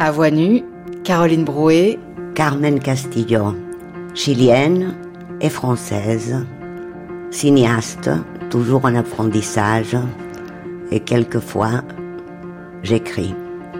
À voix nue, Caroline Brouet. Carmen Castillo, chilienne et française, cinéaste, toujours en apprentissage, et quelquefois j'écris.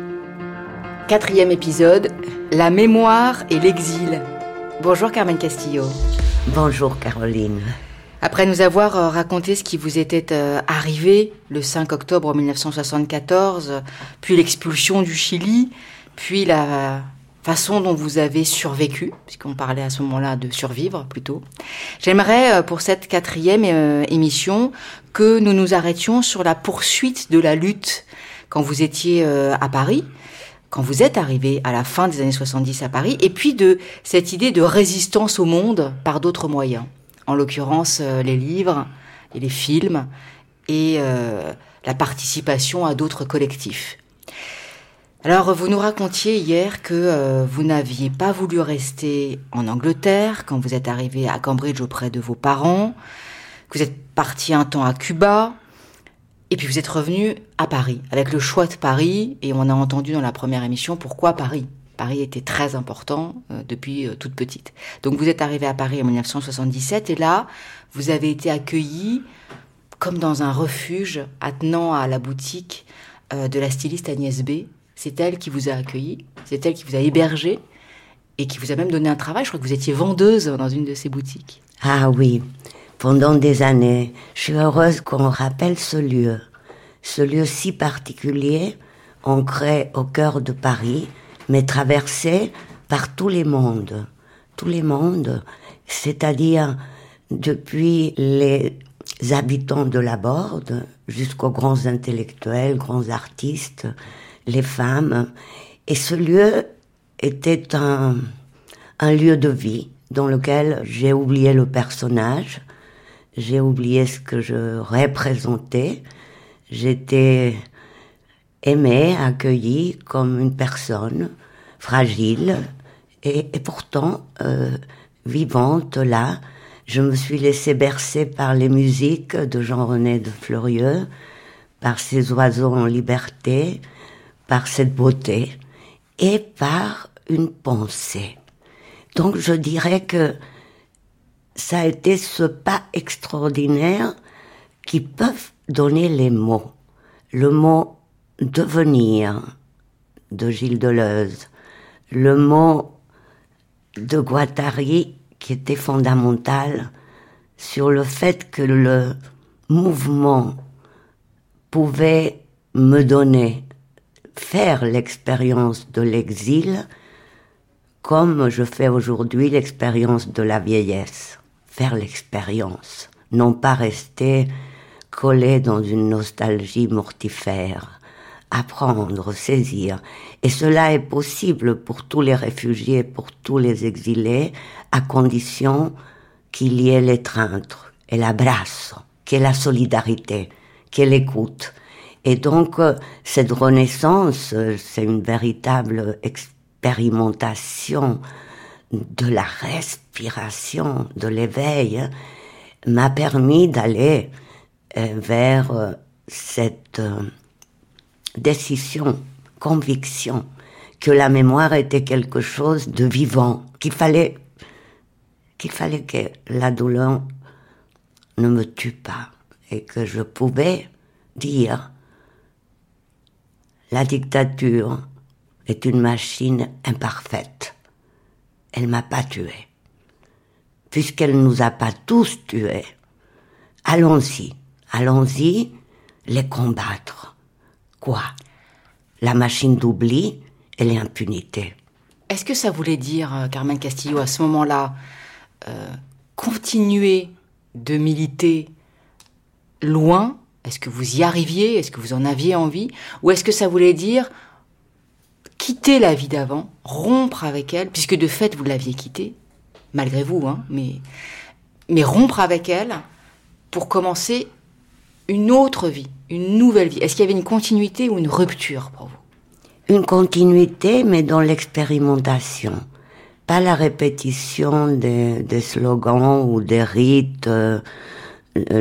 4e épisode, la mémoire et l'exil. Bonjour Carmen Castillo. Bonjour Caroline. Après nous avoir raconté ce qui vous était arrivé le 5 octobre 1974, puis l'expulsion du Chili, puis la façon dont vous avez survécu, puisqu'on parlait à ce moment-là de survivre plutôt, j'aimerais pour cette 4e émission que nous nous arrêtions sur la poursuite de la lutte quand vous étiez à Paris, quand vous êtes arrivé à la fin des années 70 à Paris, et puis de cette idée de résistance au monde par d'autres moyens. En l'occurrence, les livres et les films et la participation à d'autres collectifs. Alors, vous nous racontiez hier que vous n'aviez pas voulu rester en Angleterre quand vous êtes arrivé à Cambridge auprès de vos parents, que vous êtes parti un temps à Cuba, et puis vous êtes revenu à Paris, avec le choix de Paris, et on a entendu dans la première émission pourquoi Paris. Paris était très important depuis toute petite. Donc vous êtes arrivé à Paris en 1977 et là, vous avez été accueilli comme dans un refuge attenant à la boutique de la styliste Agnès B. C'est elle qui vous a accueilli, c'est elle qui vous a hébergé et qui vous a même donné un travail. Je crois que vous étiez vendeuse dans une de ces boutiques. Ah oui, pendant des années. Je suis heureuse qu'on rappelle ce lieu si particulier, ancré au cœur de Paris, mais traversé par tous les mondes, c'est-à-dire depuis les habitants de la Borde jusqu'aux grands intellectuels, grands artistes, les femmes. Et ce lieu était un lieu de vie dans lequel j'ai oublié le personnage, j'ai oublié ce que je représentais, j'étais aimée, accueillie comme une personne fragile et pourtant vivante là. Je me suis laissée bercer par les musiques de Jean-René de Fleurieu, par ces oiseaux en liberté, par cette beauté et par une pensée. Donc je dirais que ça a été ce pas extraordinaire qui peuvent donner les mots. Le mot devenir de Gilles Deleuze, le mot de Guattari qui était fondamental sur le fait que le mouvement pouvait me donner, faire l'expérience de l'exil comme je fais aujourd'hui l'expérience de la vieillesse. Faire l'expérience, non pas rester collé dans une nostalgie mortifère, apprendre, saisir. Et cela est possible pour tous les réfugiés, pour tous les exilés, à condition qu'il y ait l'étreinte et l'abrazo, qu'il y ait la solidarité, qu'il y ait l'écoute. Et donc, cette renaissance, c'est une véritable expérimentation de la respiration, de l'éveil, m'a permis d'aller vers cette décision, conviction que la mémoire était quelque chose de vivant, qu'il fallait que la douleur ne me tue pas et que je pouvais dire la dictature est une machine imparfaite. Elle m'a pas tué. Puisqu'elle nous a pas tous tués, allons-y, les combattre. Quoi? La machine d'oubli et l'impunité. Est-ce que ça voulait dire, Carmen Castillo, à ce moment-là, continuer de militer loin? Est-ce que vous y arriviez? Est-ce que vous en aviez envie? Ou est-ce que ça voulait dire quitter la vie d'avant, rompre avec elle, puisque de fait vous l'aviez quittée, malgré vous, hein, mais rompre avec elle pour commencer une autre vie, une nouvelle vie? Est-ce qu'il y avait une continuité ou une rupture pour vous? Une continuité, mais dans l'expérimentation. Pas la répétition des slogans ou des rites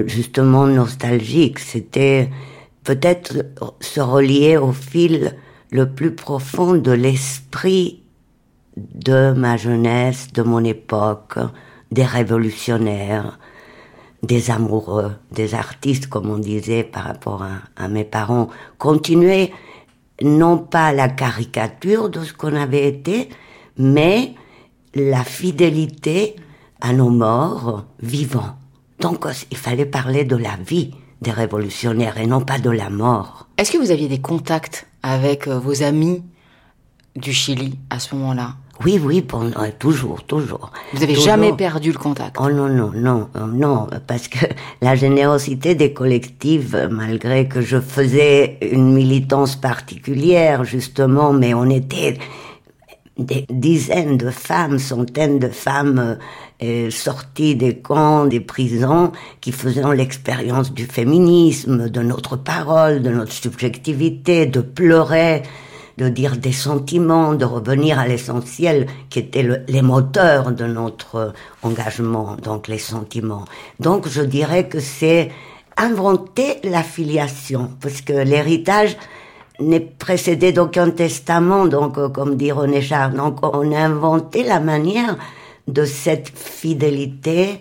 justement nostalgiques. C'était peut-être se relier au fil le plus profond de l'esprit de ma jeunesse, de mon époque, des révolutionnaires, des amoureux, des artistes, comme on disait par rapport à mes parents, continuer non pas la caricature de ce qu'on avait été, mais la fidélité à nos morts vivants. Donc il fallait parler de la vie des révolutionnaires et non pas de la mort. Est-ce que vous aviez des contacts avec vos amis du Chili à ce moment-là? Oui, toujours. Vous n'avez jamais perdu le contact? Oh non, parce que la générosité des collectifs, malgré que je faisais une militance particulière, justement, mais on était des dizaines de femmes, centaines de femmes sorties des camps, des prisons, qui faisaient l'expérience du féminisme, de notre parole, de notre subjectivité, de pleurer, de dire des sentiments, de revenir à l'essentiel qui étaient les moteurs de notre engagement, donc les sentiments. Donc je dirais que c'est inventer la filiation, parce que l'héritage n'est précédé d'aucun testament, donc comme dit René Char. Donc on a inventé la manière de cette fidélité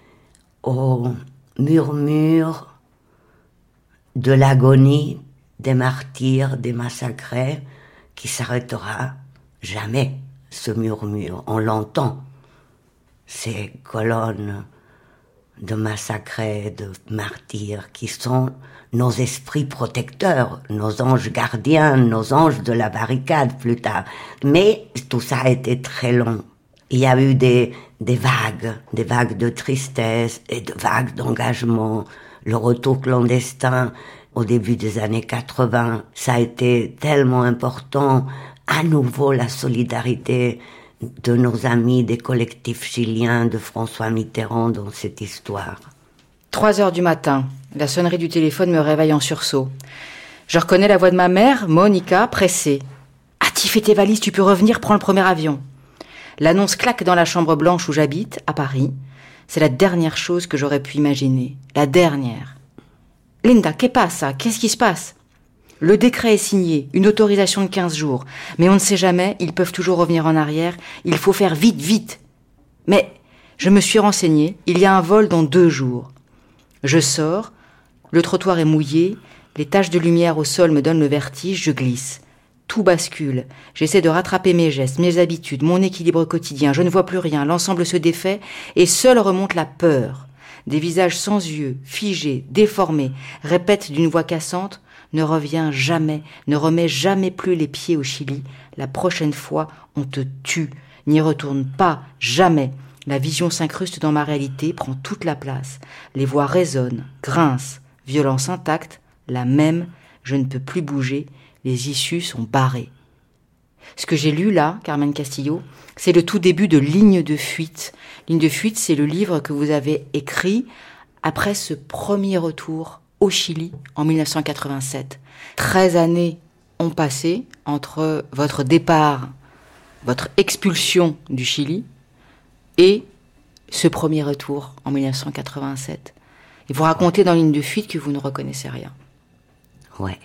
au murmure de l'agonie des martyrs, des massacrés, qui s'arrêtera jamais, ce murmure. On l'entend, ces colonnes de massacrés, de martyrs, qui sont nos esprits protecteurs, nos anges gardiens, nos anges de la barricade plus tard. Mais tout ça a été très long. Il y a eu des vagues de tristesse et de vagues d'engagement. Le retour clandestin au début des années 80, ça a été tellement important. À nouveau, la solidarité de nos amis des collectifs chiliens, de François Mitterrand dans cette histoire. 3h du matin, la sonnerie du téléphone me réveille en sursaut. Je reconnais la voix de ma mère, Monica, pressée. « Hâte, fais tes valises, tu peux revenir, prends le premier avion. » L'annonce claque dans la chambre blanche où j'habite, à Paris. C'est la dernière chose que j'aurais pu imaginer. La dernière. « Linda, qu'est-ce passa? Qu'est-ce qui se passe ?» Le décret est signé, une autorisation de 15 jours. Mais on ne sait jamais, ils peuvent toujours revenir en arrière. Il faut faire vite. Mais je me suis renseignée, il y a un vol dans 2 jours. Je sors, le trottoir est mouillé, les taches de lumière au sol me donnent le vertige, je glisse. Tout bascule. J'essaie de rattraper mes gestes, mes habitudes, mon équilibre quotidien. Je ne vois plus rien, l'ensemble se défait et seule remonte la peur. Des visages sans yeux, figés, déformés, répètent d'une voix cassante: « Ne reviens jamais, ne remets jamais plus les pieds au Chili. La prochaine fois, on te tue. N'y retourne pas, jamais. » La vision s'incruste dans ma réalité, prend toute la place. Les voix résonnent, grincent, violence intacte, la même, je ne peux plus bouger, les issues sont barrées. Ce que j'ai lu là, Carmen Castillo, c'est le tout début de Ligne de fuite. Ligne de fuite, c'est le livre que vous avez écrit après ce premier retour au Chili en 1987. 13 années ont passé entre votre départ, votre expulsion du Chili et ce premier retour en 1987. Et vous racontez dans Ligne de fuite que vous ne reconnaissez rien. Ouais.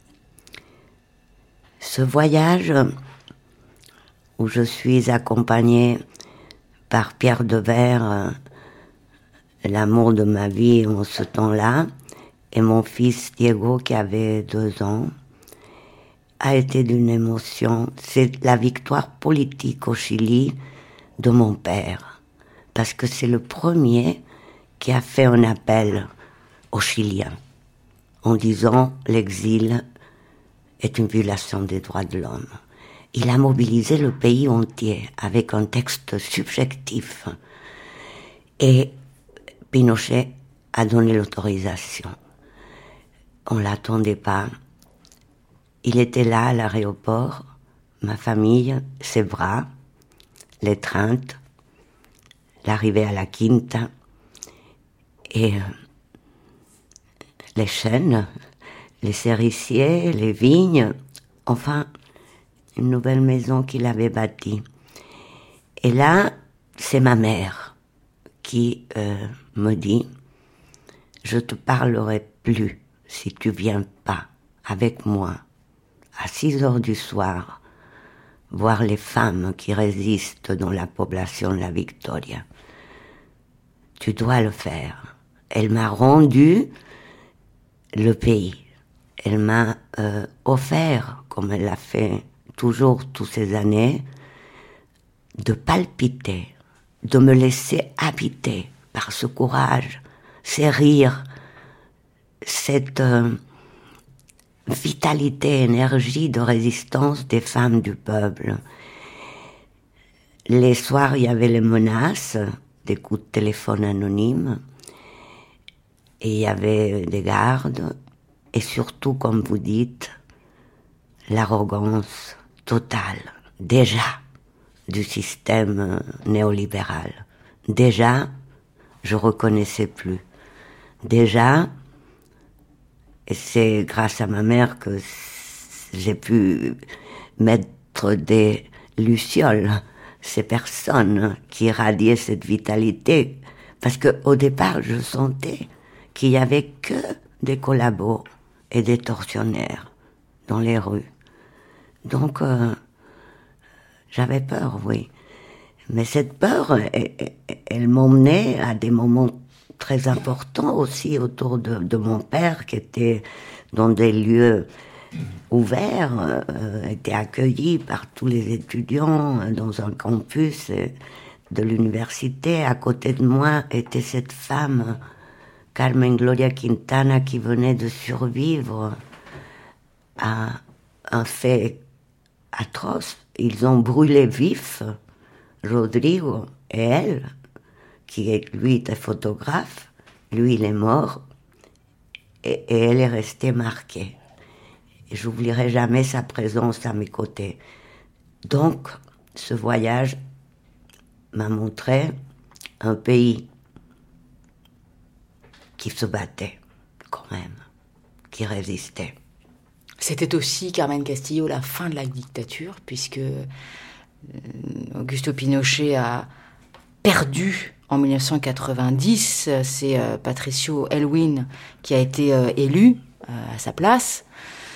Ce voyage où je suis accompagnée par Pierre Devers, l'amour de ma vie en ce temps-là, et mon fils Diego qui avait 2 ans, a été d'une émotion. C'est la victoire politique au Chili de mon père, parce que c'est le premier qui a fait un appel aux Chiliens en disant l'exil est une violation des droits de l'homme. Il a mobilisé le pays entier avec un texte subjectif et Pinochet a donné l'autorisation. On ne l'attendait pas. Il était là à l'aéroport, ma famille, ses bras, l'étreinte, l'arrivée à la Quinta et les chênes, les cerisiers, les vignes, enfin, une nouvelle maison qu'il avait bâtie. Et là, c'est ma mère qui me dit « Je te parlerai plus si tu viens pas avec moi à 6 heures du soir, voir les femmes qui résistent dans la population de la Victoria. Tu dois le faire. Elle m'a rendu le pays. Elle m'a offert, comme elle l'a fait toujours toutes ces années, de palpiter, de me laisser habiter par ce courage, ces rires, cette vitalité, énergie de résistance des femmes du peuple. Les soirs, il y avait les menaces, des coups de téléphone anonymes, et il y avait des gardes, et surtout, comme vous dites, l'arrogance totale, déjà, du système néolibéral. Déjà, je reconnaissais plus. Déjà, et c'est grâce à ma mère que j'ai pu mettre des lucioles, ces personnes qui irradiaient cette vitalité. Parce qu'au départ, je sentais qu'il n'y avait que des collabos et des tortionnaires dans les rues. Donc, j'avais peur, oui. Mais cette peur, elle m'emmenait à des moments très importants aussi autour de mon père, qui était dans des lieux ouverts, était accueilli par tous les étudiants dans un campus de l'université. À côté de moi était cette femme, Carmen Gloria Quintana, qui venait de survivre à un fait atroce. Ils ont brûlé vif Rodrigo et elle, lui était photographe, lui il est mort, et elle est restée marquée. Et j'oublierai jamais sa présence à mes côtés. Donc, ce voyage m'a montré un pays qui se battait quand même, qui résistait. C'était aussi, Carmen Castillo, la fin de la dictature, puisque Augusto Pinochet a perdu en 1990. C'est Patricio Aylwin qui a été élu à sa place.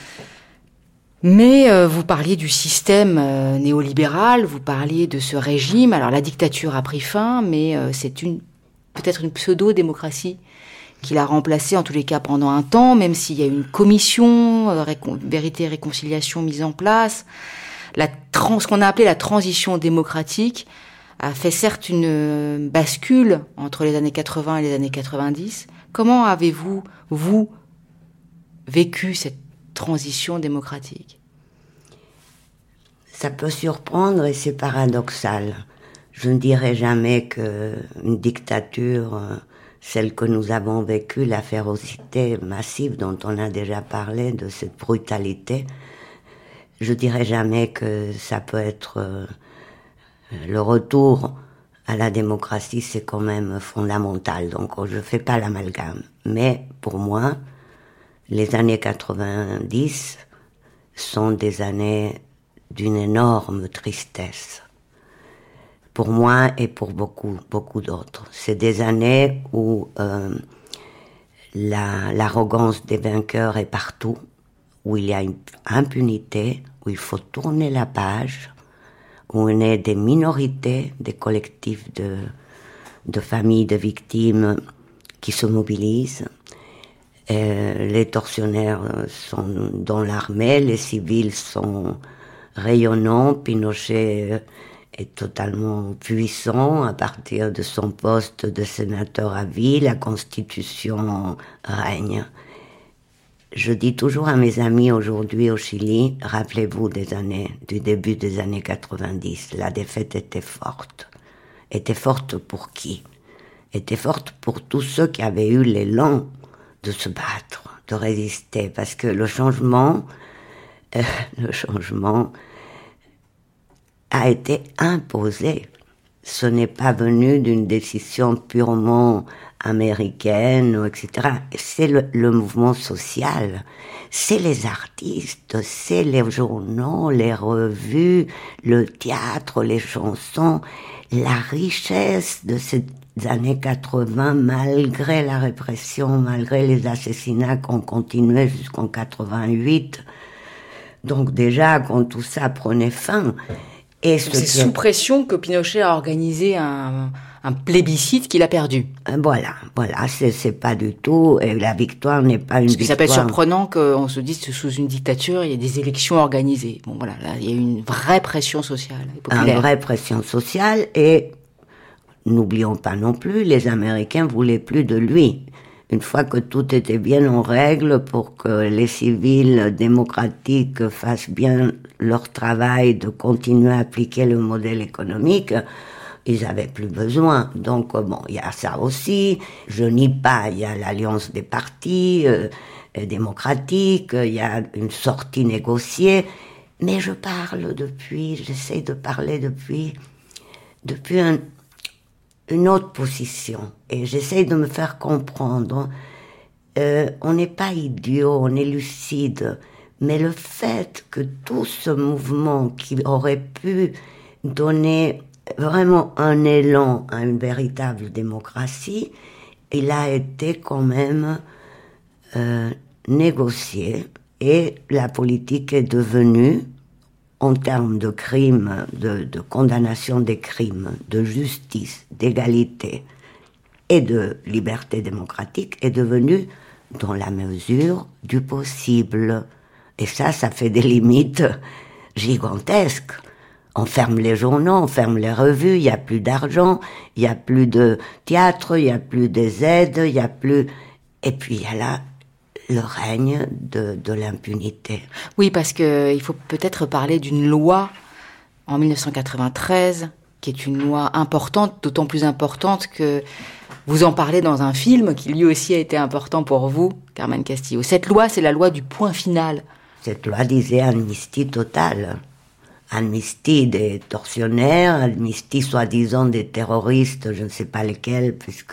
Mais vous parliez du système néolibéral, vous parliez de ce régime. Alors la dictature a pris fin, mais c'est peut-être une pseudo-démocratie qui l'a remplacé, en tous les cas pendant un temps, même s'il y a eu une commission, vérité et réconciliation mise en place. Ce qu'on a appelé la transition démocratique a fait certes une bascule entre les années 80 et les années 90. Comment avez-vous, vous, vécu cette transition démocratique? Ça peut surprendre et c'est paradoxal. Je ne dirais jamais qu'une dictature, celle que nous avons vécue, la férocité massive dont on a déjà parlé, de cette brutalité, je dirais jamais que ça peut être le retour à la démocratie, c'est quand même fondamental. Donc je fais pas l'amalgame. Mais pour moi, les années 90 sont des années d'une énorme tristesse. Pour moi et pour beaucoup d'autres. C'est des années où l'arrogance des vainqueurs est partout, où il y a une impunité, où il faut tourner la page, où on est des minorités, des collectifs de familles de victimes qui se mobilisent. Les tortionnaires sont dans l'armée, les civils sont rayonnants, Pinochet est totalement puissant à partir de son poste de sénateur à vie, la Constitution règne. Je dis toujours à mes amis aujourd'hui au Chili, rappelez-vous du début des années 90, la défaite était forte. Était forte pour qui? Était forte pour tous ceux qui avaient eu l'élan de se battre, de résister, parce que le changement a été imposé. Ce n'est pas venu d'une décision purement américaine, etc. C'est le mouvement social, c'est les artistes, c'est les journaux, les revues, le théâtre, les chansons, la richesse de ces années 80, malgré la répression, malgré les assassinats qu'on continuait jusqu'en 88, Donc déjà, quand tout ça prenait fin... C'est sous pression que Pinochet a organisé un plébiscite qu'il a perdu. Voilà, c'est pas du tout, et la victoire n'est pas une victoire. Ça peut être surprenant qu'on se dise que sous une dictature, il y a des élections organisées. Bon voilà, là, il y a eu une vraie pression sociale et populaire. Une vraie pression sociale, et n'oublions pas non plus, les Américains voulaient plus de lui. Une fois que tout était bien en règle pour que les civils démocratiques fassent bien leur travail de continuer à appliquer le modèle économique, ils avaient plus besoin. Donc bon, il y a ça aussi. Je nie pas, il y a l'alliance des partis démocratiques, il y a une sortie négociée. Mais j'essaie de parler depuis une autre position. Et j'essaie de me faire comprendre. On n'est pas idiot, on est lucide. Mais le fait que tout ce mouvement qui aurait pu donner vraiment un élan à une véritable démocratie, il a été quand même négocié. Et la politique est devenue, en termes de crimes, de condamnation des crimes, de justice, d'égalité et de liberté démocratique, est devenue dans la mesure du possible. Et ça fait des limites gigantesques. On ferme les journaux, on ferme les revues, il n'y a plus d'argent, il n'y a plus de théâtre, il n'y a plus des aides, il n'y a plus... Et puis il y a là le règne de l'impunité. Oui, parce qu'il faut peut-être parler d'une loi en 1993, qui est une loi importante, d'autant plus importante que vous en parlez dans un film qui lui aussi a été important pour vous, Carmen Castillo. Cette loi, c'est la loi du point final. Cette loi disait amnistie totale. Amnistie des tortionnaires, amnistie soi-disant des terroristes, je ne sais pas lesquels, puisque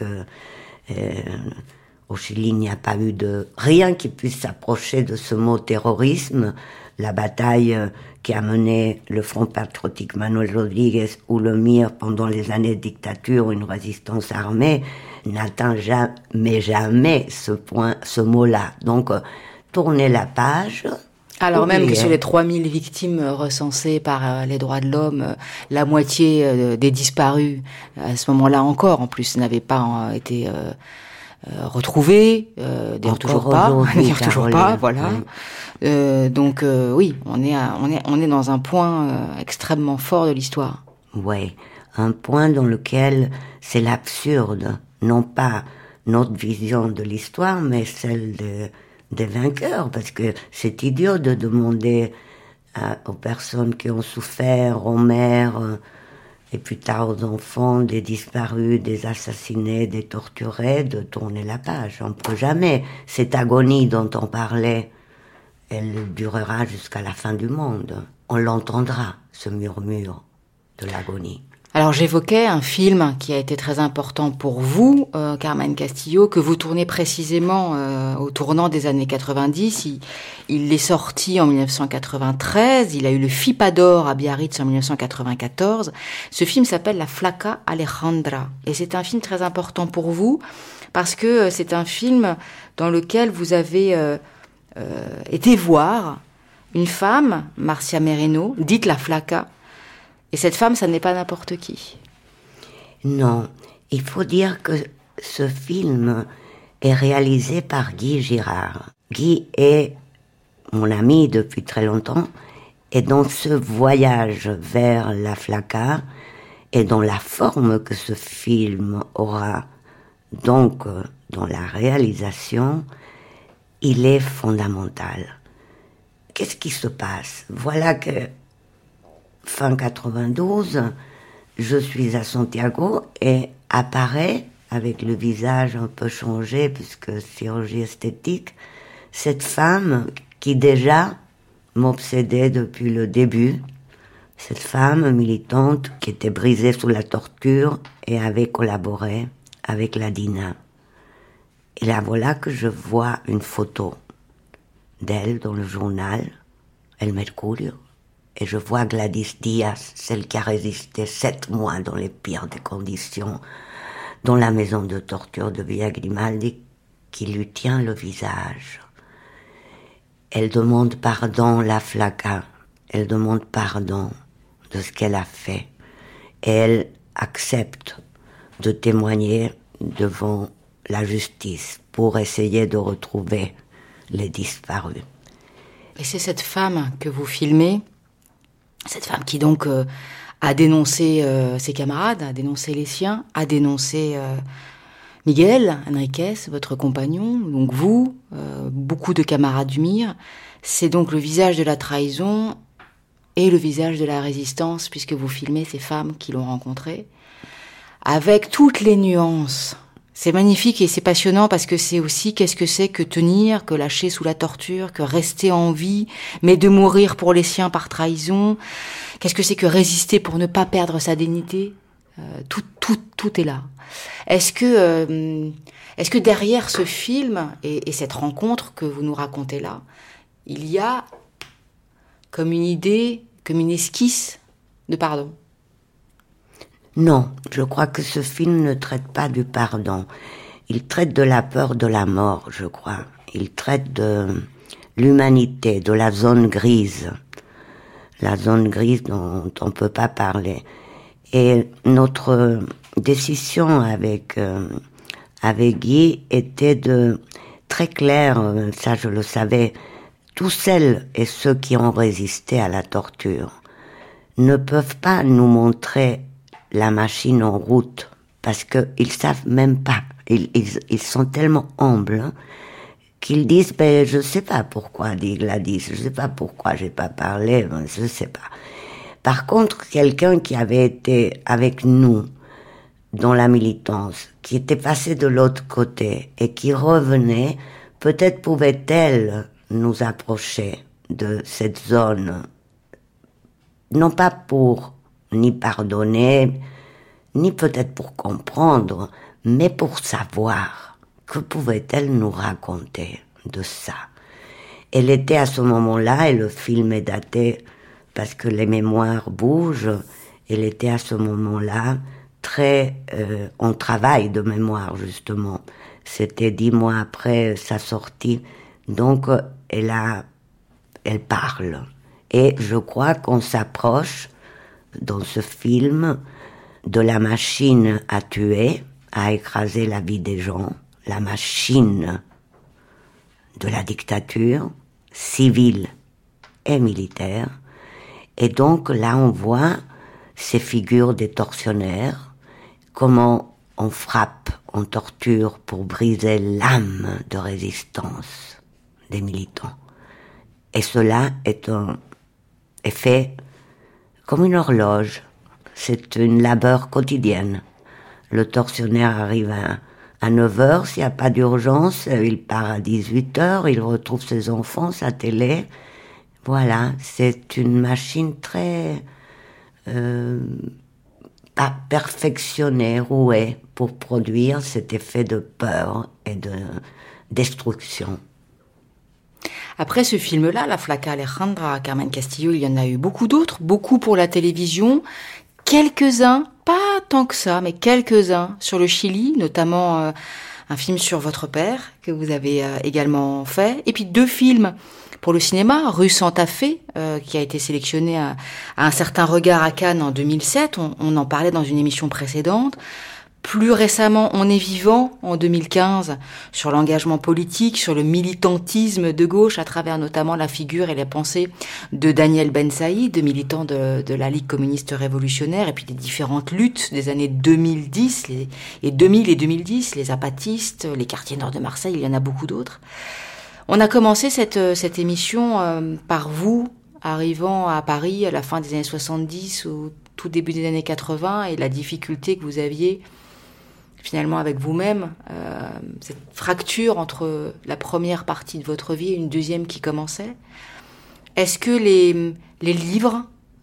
au Chili, il n'y a pas eu rien qui puisse s'approcher de ce mot terrorisme. La bataille qui a mené le Front patriotique Manuel Rodriguez ou le MIR pendant les années de dictature, une résistance armée, n'atteint jamais ce mot-là. Donc, tournez la page. Alors même que sur les 3000 victimes recensées par les droits de l'homme, la moitié des disparus, à ce moment-là encore, en plus, n'avaient pas été retrouvés, d'ailleurs toujours pas, voilà. Oui. Donc oui, on est dans un point extrêmement fort de l'histoire. Oui, un point dans lequel c'est l'absurde, non pas notre vision de l'histoire, mais celle des vainqueurs, parce que c'est idiot de demander aux personnes qui ont souffert, aux mères, et plus tard aux enfants, des disparus, des assassinés, des torturés, de tourner la page. On ne peut jamais. Cette agonie dont on parlait, elle durera jusqu'à la fin du monde. On l'entendra, ce murmure de l'agonie. Alors j'évoquais un film qui a été très important pour vous, Carmen Castillo, que vous tournez précisément au tournant des années 90. Il est sorti en 1993, il a eu le FIPA d'or à Biarritz en 1994. Ce film s'appelle La Flaca Alejandra. Et c'est un film très important pour vous, parce que c'est un film dans lequel vous avez été voir une femme, Marcia Merino, dite La Flaca. Et cette femme, ça n'est pas n'importe qui. Non, il faut dire que ce film est réalisé par Guy Girard. Guy est mon ami depuis très longtemps, et dans ce voyage vers la Flaca, et dans la forme que ce film aura, donc dans la réalisation, il est fondamental. Qu'est-ce qui se passe ? Voilà que fin 92, je suis à Santiago et apparaît, avec le visage un peu changé, puisque chirurgie esthétique, cette femme qui déjà m'obsédait depuis le début, cette femme militante qui était brisée sous la torture et avait collaboré avec la DINA. Et là, voilà que je vois une photo d'elle dans le journal, El Mercurio. Et je vois Gladys Diaz, celle qui a résisté 7 mois dans les pires des conditions, dans la maison de torture de Villa Grimaldi, qui lui tient le visage. Elle demande pardon, la Flaca. Elle demande pardon de ce qu'elle a fait. Et elle accepte de témoigner devant la justice pour essayer de retrouver les disparus. Et c'est cette femme que vous filmez, cette femme qui donc a dénoncé ses camarades, a dénoncé les siens, a dénoncé Miguel Enriquez, votre compagnon, donc vous, beaucoup de camarades du MIR. C'est donc le visage de la trahison et le visage de la résistance, puisque vous filmez ces femmes qui l'ont rencontré, avec toutes les nuances. C'est magnifique et c'est passionnant parce que c'est aussi qu'est-ce que c'est que tenir, que lâcher sous la torture, que rester en vie, mais de mourir pour les siens par trahison. Qu'est-ce que c'est que résister pour ne pas perdre sa dignité. Tout est là. Est-ce que derrière ce film et cette rencontre que vous nous racontez là, il y a comme une idée, comme une esquisse de pardon? Non, je crois que ce film ne traite pas du pardon. Il traite de la peur de la mort, je crois. Il traite de l'humanité, de la zone grise. La zone grise dont on ne peut pas parler. Et notre décision avec Guy était de très clair, ça je le savais, tous celles et ceux qui ont résisté à la torture ne peuvent pas nous montrer la machine en route, parce qu'ils savent même pas. Ils sont tellement humbles hein, qu'ils disent je sais pas pourquoi dit Gladys, je sais pas pourquoi j'ai pas parlé, je sais pas. Par contre, quelqu'un qui avait été avec nous dans la militance, qui était passé de l'autre côté et qui revenait, peut-être pouvait-elle nous approcher de cette zone, non pas pour ni pardonner, ni peut-être pour comprendre, mais pour savoir. Que pouvait-elle nous raconter de ça? Elle était à ce moment-là, et le film est daté parce que les mémoires bougent, elle était à ce moment-là très en travail de mémoire, justement. C'était 10 mois après sa sortie. Donc, elle parle. Et je crois qu'on s'approche dans ce film de la machine à tuer, à écraser la vie des gens, la machine de la dictature civile et militaire. Et donc là on voit ces figures des tortionnaires, comment on frappe, on torture pour briser l'âme de résistance des militants. Et cela est fait comme une horloge. C'est une labeur quotidienne. Le tortionnaire arrive à 9h, s'il n'y a pas d'urgence, il part à 18h, il retrouve ses enfants, sa télé. Voilà, c'est une machine très pas perfectionnée, rouée, pour produire cet effet de peur et de destruction. Après ce film-là, La Flaca Alejandra, Carmen Castillo, il y en a eu beaucoup d'autres, beaucoup pour la télévision, quelques-uns, pas tant que ça, mais quelques-uns sur le Chili, notamment un film sur votre père que vous avez également fait, et puis 2 films pour le cinéma, Rue Santa Fe, qui a été sélectionné à un certain regard à Cannes en 2007, on en parlait dans une émission précédente. Plus récemment, On est vivant, en 2015, sur l'engagement politique, sur le militantisme de gauche, à travers notamment la figure et les pensées de Daniel Ben Saïd, militant de la Ligue communiste révolutionnaire, et puis des différentes luttes des années 2010, et 2000 et 2010, les apatistes, les quartiers nord de Marseille, il y en a beaucoup d'autres. On a commencé cette émission par vous, arrivant à Paris à la fin des années 70, au tout début des années 80, et la difficulté que vous aviez finalement avec vous-même, cette fracture entre la première partie de votre vie et une deuxième qui commençait. Est-ce que les livres,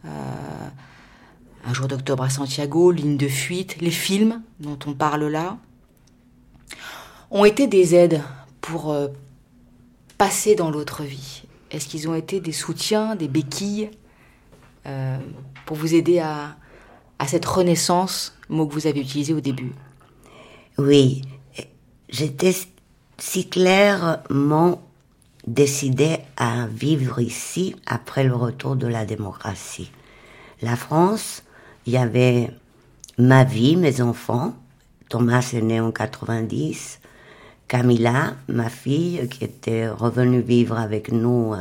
Un jour d'octobre à Santiago, Ligne de fuite, les films dont on parle là, ont été des aides pour passer dans l'autre vie? Est-ce qu'ils ont été des soutiens, des béquilles pour vous aider à cette renaissance, mot que vous avez utilisé au début? Oui, j'étais si clairement décidé à vivre ici après le retour de la démocratie. La France, il y avait ma vie, mes enfants. Thomas est né en 90. Camilla, ma fille, qui était revenue vivre avec nous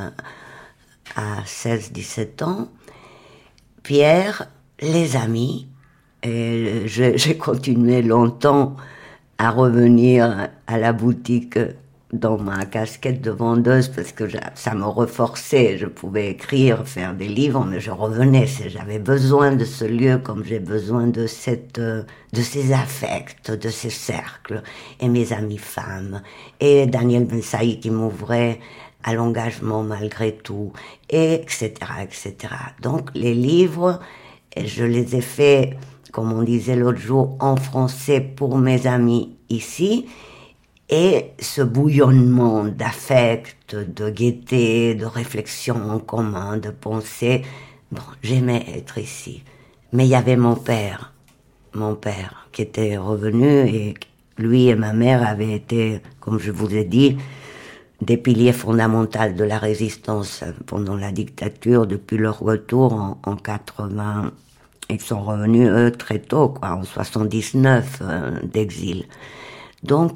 à 16-17 ans. Pierre, les amis. Et j'ai continué longtemps à revenir à la boutique dans ma casquette de vendeuse parce que ça me reforçait. Je pouvais écrire, faire des livres, mais je revenais. J'avais besoin de ce lieu comme j'ai besoin de ces affects, de ces cercles. Et mes amies femmes. Et Daniel Ben Saïd qui m'ouvrait à l'engagement malgré tout. Et etc., etc. Donc les livres, je les ai faits, comme on disait l'autre jour, en français pour mes amis ici. Et ce bouillonnement d'affect, de gaieté, de réflexion en commun, de pensée, bon, j'aimais être ici. Mais il y avait mon père qui était revenu et lui et ma mère avaient été, comme je vous ai dit, des piliers fondamentaux de la résistance pendant la dictature depuis leur retour en 80. Ils sont revenus, eux, très tôt, en 79 d'exil. Donc,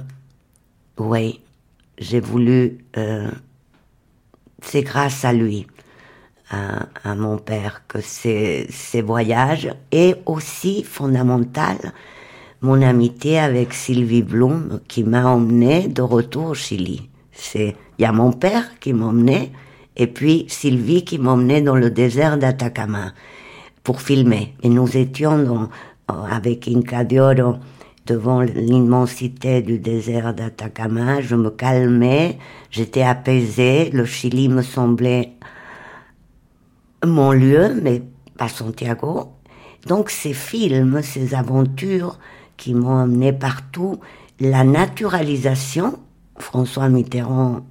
oui, j'ai voulu, c'est grâce à lui, à mon père, que ces voyages, et aussi fondamental, mon amitié avec Sylvie Blum, qui m'a emmenée de retour au Chili. Il y a mon père qui m'emmenait, et puis Sylvie qui m'emmenait dans le désert d'Atacama pour filmer. Et nous étions avec Inca de Oro devant l'immensité du désert d'Atacama. Je me calmais, j'étais apaisée. Le Chili me semblait mon lieu, mais pas Santiago. Donc ces films, ces aventures qui m'ont emmené partout, la naturalisation, François Mitterrand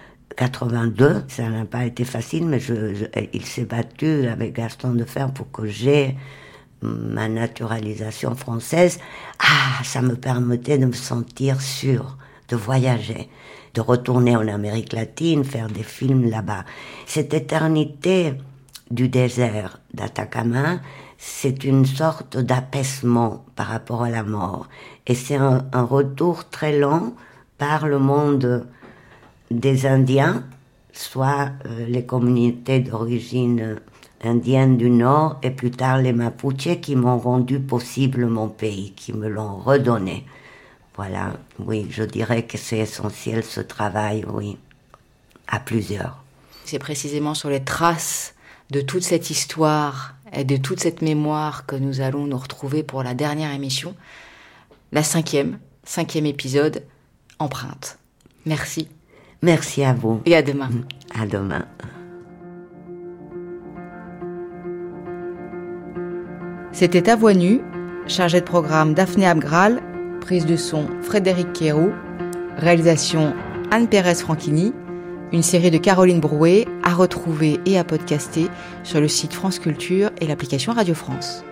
82, ça n'a pas été facile, mais il s'est battu avec Gaston Defferre pour que j'aie ma naturalisation française. Ça me permettait de me sentir sûre, de voyager, de retourner en Amérique latine, faire des films là-bas. Cette éternité du désert d'Atacama, c'est une sorte d'apaisement par rapport à la mort. Et c'est un retour très lent par le monde des Indiens, soit les communautés d'origine indienne du Nord, et plus tard les Mapuches, qui m'ont rendu possible mon pays, qui me l'ont redonné. Voilà, oui, je dirais que c'est essentiel ce travail, oui, à plusieurs. C'est précisément sur les traces de toute cette histoire et de toute cette mémoire que nous allons nous retrouver pour la dernière émission, la cinquième épisode, Empreinte. Merci. Merci à vous. Et à demain. À demain. C'était À Voix Nue, chargé de programme Daphné Abgral, prise de son Frédéric Quéroux, réalisation Anne Pérez-Franchini, une série de Caroline Brouet à retrouver et à podcaster sur le site France Culture et l'application Radio France.